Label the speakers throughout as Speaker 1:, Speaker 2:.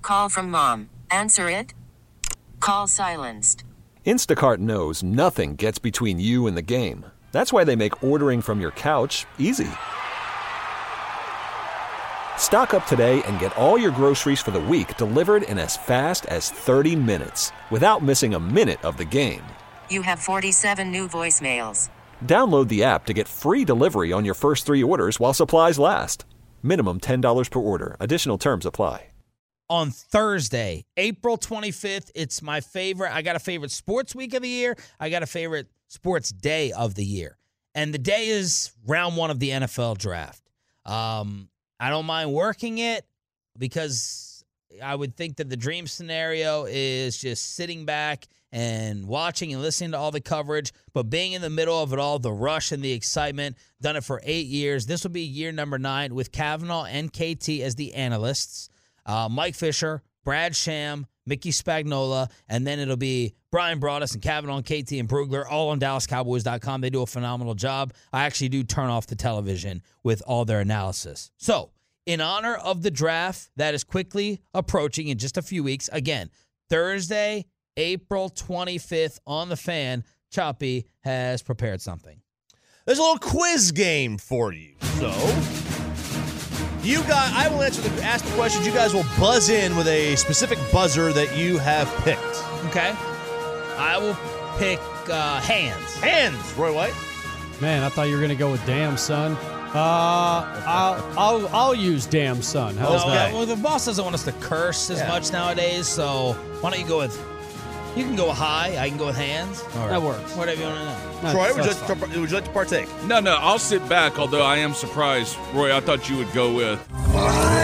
Speaker 1: Call from mom. Answer it. Call silenced.
Speaker 2: Instacart knows nothing gets between you and the game. That's why they make ordering from your couch easy. Stock up today and get all your groceries for the week delivered in as fast as 30 minutes without missing a minute of the game.
Speaker 1: You have 47 new voicemails.
Speaker 2: Download the app to get free delivery on your first 3 orders while supplies last. Minimum $10 per order. Additional terms apply.
Speaker 3: On Thursday, April 25th, it's my favorite. I got a favorite sports week of the year. I got a favorite sports day of the year. And the day is round 1 of the NFL draft. I don't mind working it because I would think that the dream scenario is just sitting back and watching and listening to all the coverage, but being in the middle of it all, the rush and the excitement, done it for 8 years. This will be year number 9 with Kavanaugh and KT as the analysts. Mike Fisher, Brad Sham, Mickey Spagnola, and then it'll be Brian Broaddus and Kavanaugh and KT and Brugler, all on DallasCowboys.com. They do a phenomenal job. I actually do turn off the television with all their analysis. So, in honor of the draft that is quickly approaching in just a few weeks, again, Thursday, April 25th on The Fan, Choppy has prepared something.
Speaker 4: There's a little quiz game for you. So, you guys, I will ask the questions. You guys will buzz in with a specific buzzer that you have picked.
Speaker 3: Okay. I will pick hands.
Speaker 4: Hands, Roy White.
Speaker 5: Man, I thought you were going to go with damn, son. I'll use damn, son. How's that?
Speaker 3: Well, the boss doesn't want us to curse as much nowadays, so why don't you go with... You can go with high. I can go with hands.
Speaker 5: That works.
Speaker 3: Whatever you want to know.
Speaker 4: Troy, would you like to partake?
Speaker 6: No, I'll sit back, although I am surprised. Roy, I thought you would go with.
Speaker 4: All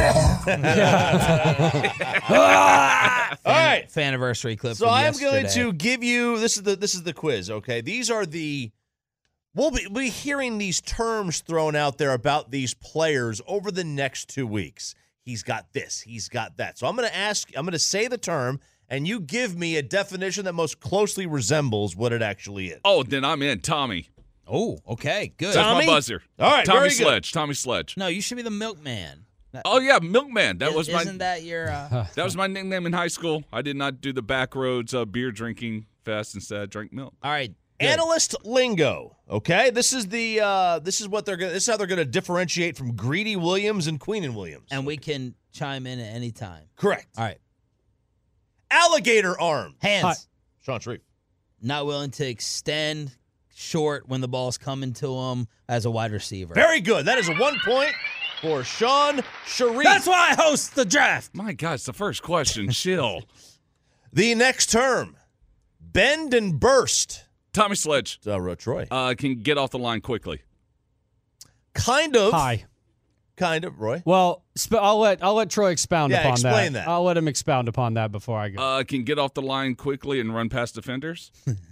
Speaker 4: right.
Speaker 3: Faniversary clip.
Speaker 4: So
Speaker 3: from
Speaker 4: I'm
Speaker 3: yesterday.
Speaker 4: going to give you this is the quiz, okay? These are we'll be hearing these terms thrown out there about these players over the next 2 weeks. He's got this, he's got that. So I'm going to say the term, and you give me a definition that most closely resembles what it actually is.
Speaker 6: Oh, then I'm in. Tommy.
Speaker 3: Oh, okay, good.
Speaker 6: That's
Speaker 4: Tommy?
Speaker 6: my buzzer.
Speaker 4: All right,
Speaker 6: Tommy
Speaker 4: very good.
Speaker 6: Sledge. Tommy Sledge.
Speaker 3: No, you should be the milkman.
Speaker 6: Oh yeah, Milkman.
Speaker 3: Isn't that your?
Speaker 6: That was my nickname in high school. I did not do the backroads beer drinking fest. Instead, I drank milk.
Speaker 3: All right. Good.
Speaker 4: Analyst lingo. Okay, this is how they're gonna differentiate from Greedy Williams and Queen and Williams.
Speaker 3: And we can chime in at any time.
Speaker 4: Correct.
Speaker 3: All right.
Speaker 4: Alligator arm.
Speaker 3: Hands.
Speaker 5: Hi.
Speaker 4: Sean Shreve.
Speaker 3: Not willing to extend short when the ball's coming to him as a wide receiver.
Speaker 4: Very good. That is a 1 point for Sean Sharif.
Speaker 3: That's why I host the draft.
Speaker 6: My God, it's the first question. Chill.
Speaker 4: The next term, bend and burst.
Speaker 6: Tommy Sledge.
Speaker 4: Troy.
Speaker 6: Can get off the line quickly.
Speaker 4: Kind of.
Speaker 5: Hi.
Speaker 4: Kind of, Roy.
Speaker 5: Well, I'll let Troy expound upon
Speaker 4: explain that.
Speaker 5: I'll let him expound upon that before I go.
Speaker 6: Can get off the line quickly and run past defenders.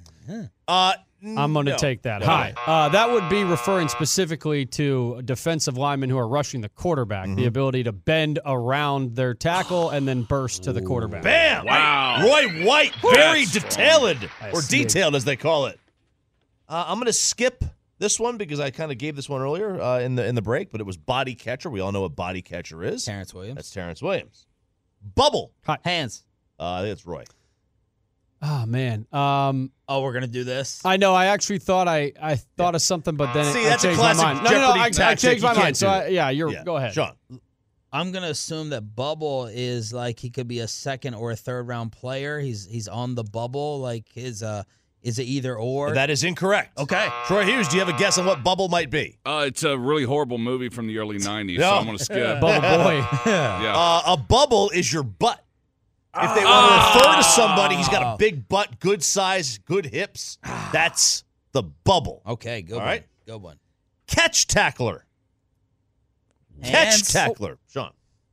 Speaker 5: I'm going to take that. Hi. That would be referring specifically to defensive linemen who are rushing the quarterback, the ability to bend around their tackle and then burst to the quarterback.
Speaker 4: Bam!
Speaker 6: Wow.
Speaker 4: Roy White, very detailed, or
Speaker 5: see.
Speaker 4: detailed as they call it. I'm going to skip this one because I kind of gave this one earlier in the break, but it was body catcher. We all know what body catcher is.
Speaker 3: Terrence Williams.
Speaker 4: That's Terrence Williams. Bubble.
Speaker 5: Hi.
Speaker 3: Hands.
Speaker 4: I think it's Roy.
Speaker 5: Oh, man.
Speaker 3: Oh, we're going to do this?
Speaker 5: I know. I actually thought I thought of something, but then
Speaker 4: See,
Speaker 5: I
Speaker 4: that's a
Speaker 5: changed my
Speaker 4: classic
Speaker 5: mind. No,
Speaker 4: Jeopardy
Speaker 5: I
Speaker 4: tactic.
Speaker 5: changed my
Speaker 4: You can't
Speaker 5: mind. So,
Speaker 4: do that.
Speaker 5: go ahead.
Speaker 4: Sean.
Speaker 3: I'm going to assume that Bubble is like he could be a second or a third round player. He's on the bubble. Like is it either or?
Speaker 4: That is incorrect.
Speaker 3: Okay.
Speaker 4: Troy Hughes, do you have a guess on what Bubble might be?
Speaker 6: It's a really horrible movie from the early 90s, so
Speaker 4: No.
Speaker 6: I'm going to skip.
Speaker 5: Bubble boy.
Speaker 6: Yeah.
Speaker 4: A bubble is your butt. If they want to refer to somebody, he's got a big butt, good size, good hips. That's the bubble.
Speaker 3: Okay, good
Speaker 4: All
Speaker 3: one.
Speaker 4: right.
Speaker 3: Good one.
Speaker 4: Catch tackler. Catch
Speaker 3: Hands.
Speaker 4: tackler. Sean.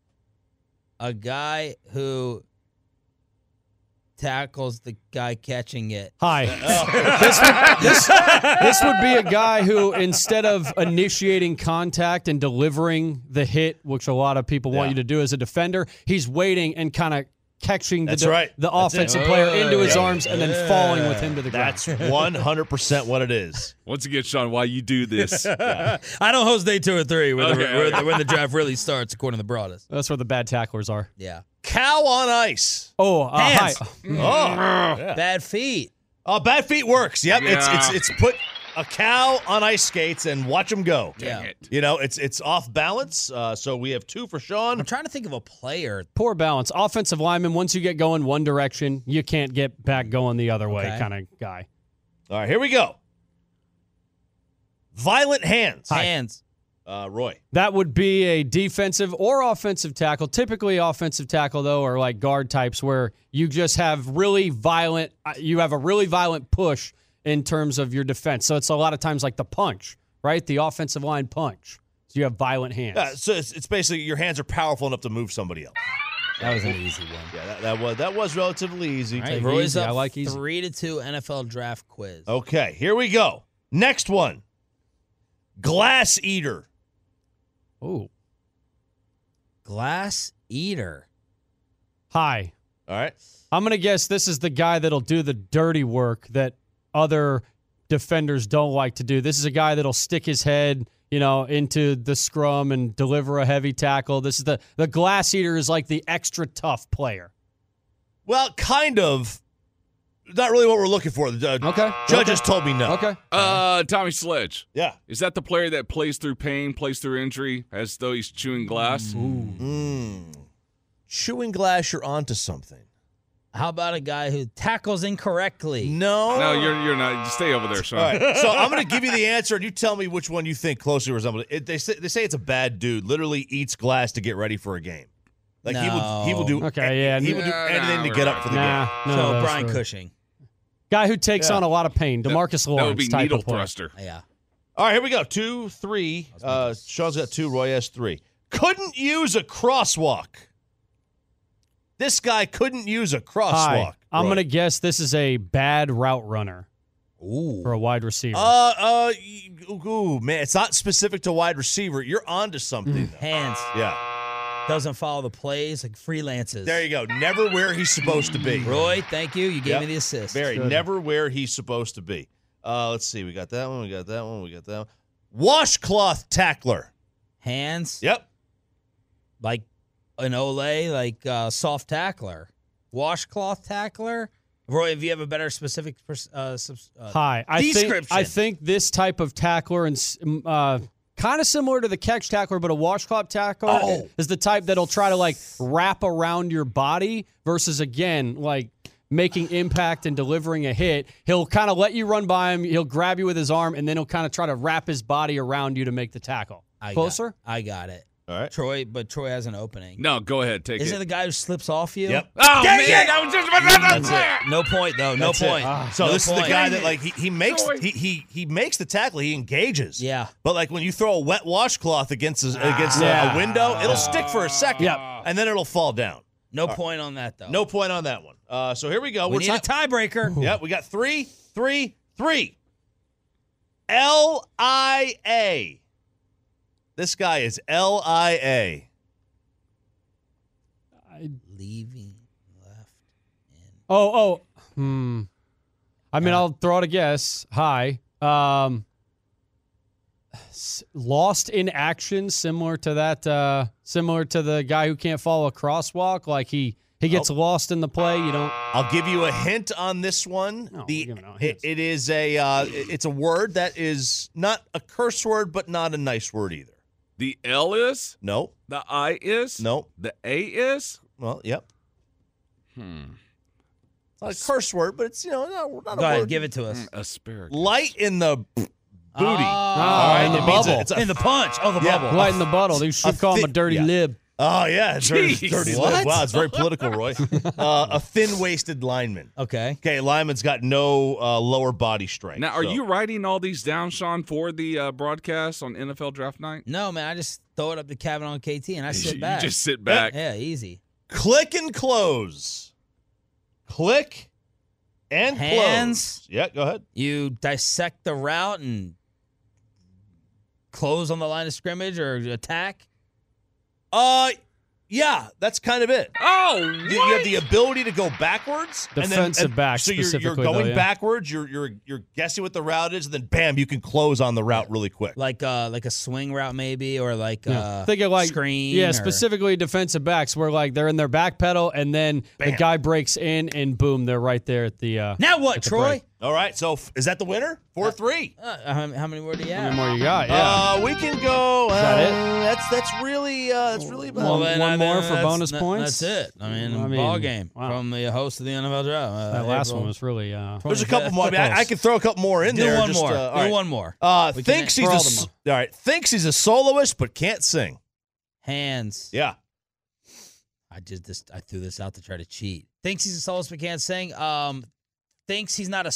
Speaker 3: A guy who tackles the guy catching it.
Speaker 5: Hi. This would be a guy who, instead of initiating contact and delivering the hit, which a lot of people want you to do as a defender, he's waiting and kind of catching
Speaker 4: That's right.
Speaker 5: the
Speaker 4: That's
Speaker 5: offensive
Speaker 4: it.
Speaker 5: player into his arms and then falling with him to the ground.
Speaker 4: That's 100% what it is.
Speaker 6: Once again, Sean, why you do this?
Speaker 3: I don't host day 2 or 3 when
Speaker 6: Okay.
Speaker 3: the draft really starts, according to Broaddus.
Speaker 5: That's where the bad tacklers are.
Speaker 3: Yeah.
Speaker 4: Cow on ice.
Speaker 5: Oh,
Speaker 3: Hands.
Speaker 5: hi.
Speaker 3: Bad feet.
Speaker 4: Bad feet works. Yep.
Speaker 6: Yeah.
Speaker 4: It's put a cow on ice skates and watch them go.
Speaker 3: Yeah.
Speaker 4: You know, it's off balance. So we have 2 for Sean.
Speaker 3: I'm trying to think of a player.
Speaker 5: Poor balance. Offensive lineman, once you get going one direction, you can't get back going the other way kind of guy.
Speaker 4: All right, here we go. Violent hands.
Speaker 3: Hands.
Speaker 4: Roy.
Speaker 5: That would be a defensive or offensive tackle. Typically offensive tackle, though, are like guard types where you just have really violent – you have a really violent push in terms of your defense. So it's a lot of times like the punch, right? The offensive line punch. So you have violent hands.
Speaker 4: So it's basically your hands are powerful enough to move somebody else.
Speaker 3: That was an easy one.
Speaker 4: Yeah, that was relatively easy.
Speaker 3: All right,
Speaker 5: Take
Speaker 3: Roy's
Speaker 5: easy.
Speaker 3: up
Speaker 5: I like easy.
Speaker 3: 3-2 NFL draft quiz.
Speaker 4: Okay, here we go. Next one. Glass eater.
Speaker 5: Ooh.
Speaker 3: Glass eater.
Speaker 5: Hi.
Speaker 4: All right.
Speaker 5: I'm going to guess this is the guy that'll do the dirty work that other defenders don't like to do. This is a guy that'll stick his head, into the scrum and deliver a heavy tackle. This is the glass eater is like the extra tough player.
Speaker 4: Well, kind of. Not really what we're looking for.
Speaker 5: Okay.
Speaker 4: Judges told me no.
Speaker 5: Okay.
Speaker 6: Tommy Sledge.
Speaker 4: Yeah.
Speaker 6: Is that the player that plays through pain, plays through injury, as though he's chewing glass?
Speaker 4: Chewing glass, you're onto something.
Speaker 3: How about a guy who tackles incorrectly?
Speaker 4: No.
Speaker 6: No, you're not. Stay over there, Sean.
Speaker 4: All right. So I'm going to give you the answer, and you tell me which one you think closely resembles it. They say it's a bad dude. Literally eats glass to get ready for a game. Like he will do.
Speaker 5: Okay, yeah.
Speaker 4: He will do anything to get up for the game.
Speaker 5: No,
Speaker 3: So
Speaker 5: that's
Speaker 3: Brian
Speaker 5: right.
Speaker 3: Cushing.
Speaker 5: Guy who takes on a lot of pain. DeMarcus Lawrence
Speaker 6: That would be
Speaker 5: type
Speaker 6: needle
Speaker 5: of player.
Speaker 6: thruster.
Speaker 3: Yeah.
Speaker 4: All right, here we go. 2, 3. Sean's got 2. Roy has 3. Couldn't use a crosswalk. This guy couldn't use a crosswalk.
Speaker 5: Hi. I'm
Speaker 4: Roy.
Speaker 5: going to guess this is a bad route runner
Speaker 3: Ooh.
Speaker 5: for a wide receiver.
Speaker 4: Man, it's not specific to wide receiver. You're onto something. though.
Speaker 3: Hands.
Speaker 4: Yeah.
Speaker 3: Doesn't follow the plays like freelances.
Speaker 4: There you go. Never where he's supposed to be.
Speaker 3: Roy, thank you. You gave
Speaker 4: Yep.
Speaker 3: me the assist.
Speaker 4: Barry, never where he's supposed to be. Let's see. We got that one. We got that one. We got that one. Washcloth tackler.
Speaker 3: Hands.
Speaker 4: Yep.
Speaker 3: Like an Olay, like soft tackler. Washcloth tackler. Roy, if you have a better specific
Speaker 5: Hi.
Speaker 3: description.
Speaker 5: I think this type of tackler and kind of similar to the catch tackler, but a washcloth tackler is the type that'll try to like wrap around your body versus again like making impact and delivering a hit. He'll kind of let you run by him. He'll grab you with his arm, and then he'll kind of try to wrap his body around you to make the tackle. Closer?
Speaker 3: I got it.
Speaker 4: All right.
Speaker 3: Troy has an opening.
Speaker 6: No, go ahead. Take
Speaker 3: Isn't
Speaker 6: it.
Speaker 3: it the guy who slips off you?
Speaker 4: Yep.
Speaker 6: Oh,
Speaker 3: Dang
Speaker 6: man.
Speaker 3: it!
Speaker 6: I was just about
Speaker 3: That's it. No point, though. No
Speaker 4: That's it.
Speaker 3: point.
Speaker 4: So
Speaker 3: No
Speaker 4: this is
Speaker 3: point.
Speaker 4: the guy that like he makes
Speaker 6: Troy.
Speaker 4: he makes the tackle. He engages.
Speaker 3: Yeah.
Speaker 4: But like when you throw a wet washcloth against
Speaker 5: Yeah.
Speaker 4: a window, it'll stick for a second.
Speaker 5: Yep.
Speaker 4: And then it'll fall down.
Speaker 3: No point on that, though.
Speaker 4: No point on that one. So here we go.
Speaker 3: We need a tiebreaker.
Speaker 4: Yep, we got 3, 3, 3. LIA. This guy is LIA.
Speaker 3: Leaving left in.
Speaker 5: I mean, I'll throw out a guess. Hi. Lost in action, similar to that. Similar to the guy who can't follow a crosswalk. Like he gets lost in the play. You don't.
Speaker 4: I'll give you a hint on this one.
Speaker 5: No, we're giving out hints.
Speaker 4: It is it's a word that is not a curse word, but not a nice word either.
Speaker 6: The L is?
Speaker 4: No,
Speaker 6: The I is?
Speaker 4: no.
Speaker 6: The A is?
Speaker 4: Well, yep. It's not a curse word, but it's not a
Speaker 3: Go
Speaker 4: word.
Speaker 3: ahead, give it to us.
Speaker 6: Asparagus.
Speaker 4: Light in the booty. All
Speaker 5: right, in the
Speaker 4: it means
Speaker 5: bubble.
Speaker 4: it's a
Speaker 3: In the punch. Oh, the
Speaker 4: Yeah.
Speaker 3: bubble.
Speaker 5: Light in the bottle. You should call him a dirty
Speaker 4: yeah.
Speaker 5: lib.
Speaker 4: Oh, yeah. It's very
Speaker 6: Jeez.
Speaker 4: dirty
Speaker 3: What?
Speaker 4: lip. Wow, it's very political, Roy. A thin-waisted lineman.
Speaker 3: Okay.
Speaker 4: Okay, lineman's got no lower body strength.
Speaker 6: Now, are
Speaker 4: so-
Speaker 6: you writing all these down, Sean, for the broadcast on NFL Draft Night?
Speaker 3: No, man, I just throw it up to Kavanaugh and KT, and I sit
Speaker 6: You
Speaker 3: back.
Speaker 6: just sit back.
Speaker 3: Yeah, easy.
Speaker 4: Click and close. Click and
Speaker 3: Hands.
Speaker 4: close. Yeah, go ahead.
Speaker 3: You dissect the route and close on the line of scrimmage or attack.
Speaker 4: Yeah, that's kind of it.
Speaker 6: Oh,
Speaker 4: You have the ability to go backwards.
Speaker 5: Defensive back
Speaker 4: So you're
Speaker 5: specifically,
Speaker 4: going
Speaker 5: though, yeah.
Speaker 4: backwards. You're guessing what the route is, and then bam, you can close on the route really quick.
Speaker 3: Like a swing route maybe, or like
Speaker 5: Think of like
Speaker 3: screen.
Speaker 5: Yeah,
Speaker 3: or-
Speaker 5: specifically defensive backs where like they're in their back pedal and then the
Speaker 4: Bam.
Speaker 5: guy breaks in and boom, they're right there at the
Speaker 3: Now what,
Speaker 5: at the
Speaker 3: Troy?
Speaker 5: break.
Speaker 4: All right, so is that the winner? 4-3.
Speaker 3: How many more do you
Speaker 5: How
Speaker 3: have?
Speaker 5: many more you got? Yeah.
Speaker 4: We can go.
Speaker 5: that it?
Speaker 4: That's really about.
Speaker 5: One more for
Speaker 3: that's-
Speaker 5: bonus points?
Speaker 3: That's it. I mean, ball game from the host of the NFL draft.
Speaker 5: That last one was really
Speaker 4: There's a couple more. I mean, I can throw a couple more in
Speaker 3: Do
Speaker 4: there.
Speaker 3: one
Speaker 4: just,
Speaker 3: more.
Speaker 4: all
Speaker 3: Do
Speaker 4: right.
Speaker 3: one more. We can
Speaker 4: Thinks he's
Speaker 5: throw
Speaker 4: a
Speaker 5: all them
Speaker 4: all right. Thinks he's a soloist but can't sing.
Speaker 3: Hands.
Speaker 4: Yeah.
Speaker 3: I threw this out to try to cheat. Thinks he's a soloist but can't sing. Thinks he's not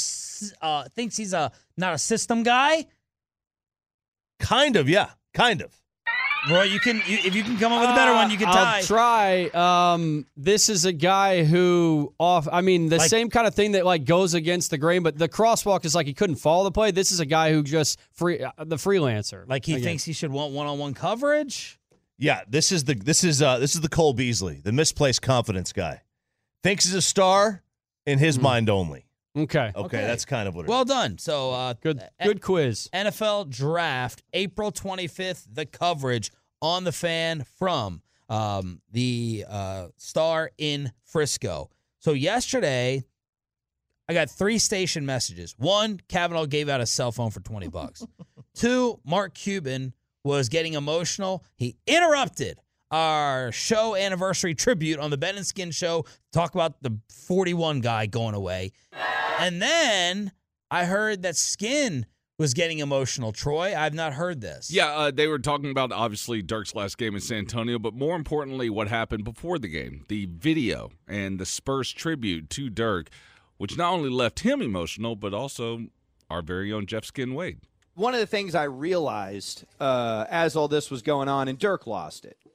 Speaker 3: a system guy.
Speaker 4: Kind of. Yeah. Kind of.
Speaker 3: Roy, if you can come up with a better one, you can tie.
Speaker 5: I'll try. This is a guy who the same kind of thing that like goes against the grain, but the crosswalk is like he couldn't follow the play. This is a guy who just the freelancer.
Speaker 3: Like he
Speaker 5: Again.
Speaker 3: thinks he should want one-on-one coverage.
Speaker 4: Yeah. This is the Cole Beasley, the misplaced confidence guy. Thinks he's a star in his mind only.
Speaker 5: Okay.
Speaker 4: Okay, that's kind of what it is.
Speaker 3: Well done. So
Speaker 5: Good quiz.
Speaker 3: NFL Draft, April 25th, the coverage on the Fan from the Star in Frisco. So yesterday, I got 3 station messages. 1, Kavanaugh gave out a cell phone for $20. 2, Mark Cuban was getting emotional. He interrupted our show anniversary tribute on the Ben and Skin show, talk about the 41 guy going away. And then I heard that Skin was getting emotional. Troy, I've not heard this.
Speaker 6: Yeah, they were talking about, obviously, Dirk's last game in San Antonio, but more importantly, what happened before the game, the video and the Spurs tribute to Dirk, which not only left him emotional, but also our very own Jeff Skin Wade.
Speaker 7: One of the things I realized as all this was going on, and Dirk lost it,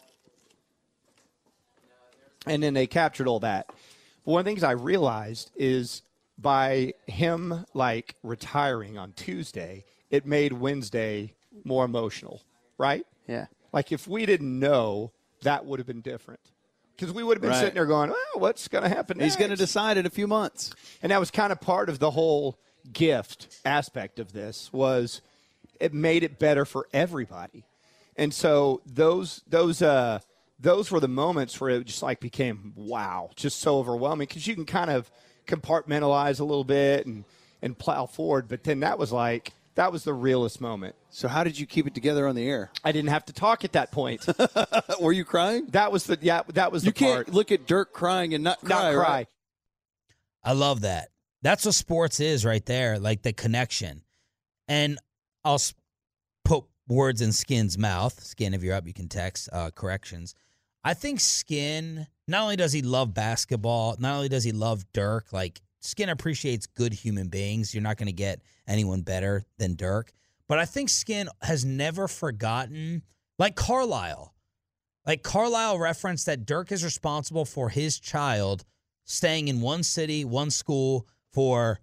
Speaker 7: and then they captured all that. But one of the things I realized is by him, like, retiring on Tuesday, it made Wednesday more emotional, right?
Speaker 8: Yeah.
Speaker 7: Like, if we didn't know, that would have been different. Because we would have been
Speaker 8: Right.
Speaker 7: sitting there going, oh, what's going to happen next?
Speaker 8: He's going to decide in a few months.
Speaker 7: And that was kind of part of the whole gift aspect of this was it made it better for everybody. And so those were the moments where it just like became, wow, just so overwhelming because you can kind of compartmentalize a little bit and plow forward. But then that was the realest moment.
Speaker 8: So how did you keep it together on the air?
Speaker 7: I didn't have to talk at that point.
Speaker 8: Were you crying?
Speaker 7: That was the
Speaker 8: You
Speaker 7: part.
Speaker 8: can't look at Dirk crying and not cry.
Speaker 7: Not cry.
Speaker 8: Right?
Speaker 3: I love that. That's what sports is right there, like the connection. And I'll put words in Skin's mouth. Skin, if you're up, you can text corrections. I think Skin, not only does he love basketball, not only does he love Dirk, like Skin appreciates good human beings. You're not going to get anyone better than Dirk. But I think Skin has never forgotten, like Carlisle. Like Carlisle referenced that Dirk is responsible for his child staying in one city, one school for,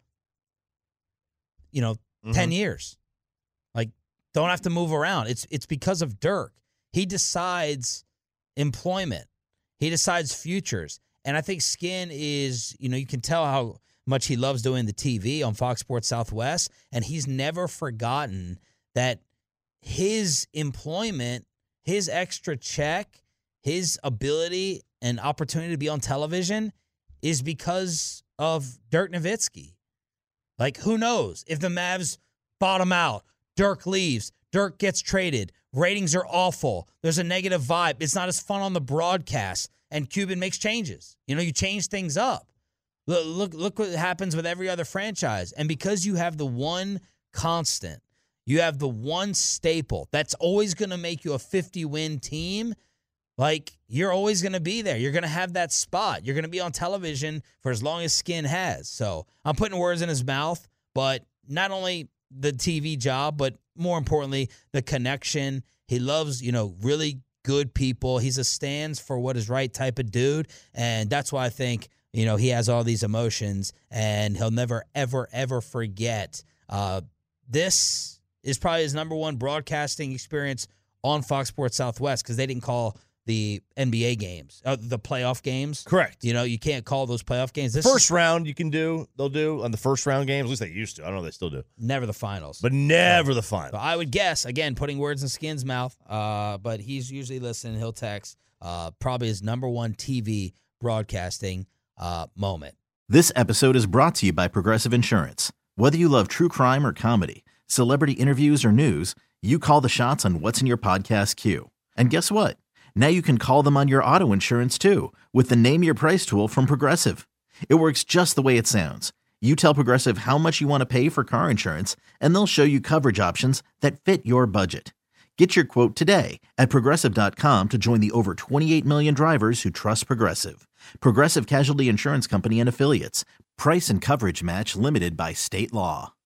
Speaker 3: 10 years. Like, don't have to move around. It's because of Dirk. He decides employment. He decides futures. And I think Skin is, you can tell how much he loves doing the TV on Fox Sports Southwest. And he's never forgotten that his employment, his extra check, his ability and opportunity to be on television is because of Dirk Nowitzki. Like, who knows? If the Mavs bottom out, Dirk leaves, Dirk gets traded, ratings are awful, there's a negative vibe, it's not as fun on the broadcast, and Cuban makes changes. You change things up. Look what happens with every other franchise. And because you have the one constant, you have the one staple that's always going to make you a 50-win team, like, you're always going to be there. You're going to have that spot. You're going to be on television for as long as Skin has. So I'm putting words in his mouth, but not only the TV job, but more importantly, the connection. He loves, really good people. He's a stands for what is right type of dude. And that's why I think, he has all these emotions and he'll never, ever, ever forget. This is probably his number one broadcasting experience on Fox Sports Southwest because they didn't call the NBA games, the playoff games.
Speaker 4: Correct.
Speaker 3: You know, you can't call those playoff games.
Speaker 4: First round they'll do on the first round games. At least they used to. I don't know if they still do.
Speaker 3: Never the finals.
Speaker 4: But never the final.
Speaker 3: So I would guess, again, putting words in Skin's mouth, but he's usually listening. He'll text probably his number one TV broadcasting moment.
Speaker 9: This episode is brought to you by Progressive Insurance. Whether you love true crime or comedy, celebrity interviews or news, you call the shots on what's in your podcast queue. And guess what? Now you can call them on your auto insurance too with the Name Your Price tool from Progressive. It works just the way it sounds. You tell Progressive how much you want to pay for car insurance, and they'll show you coverage options that fit your budget. Get your quote today at Progressive.com to join the over 28 million drivers who trust Progressive. Progressive Casualty Insurance Company and Affiliates. Price and coverage match limited by state law.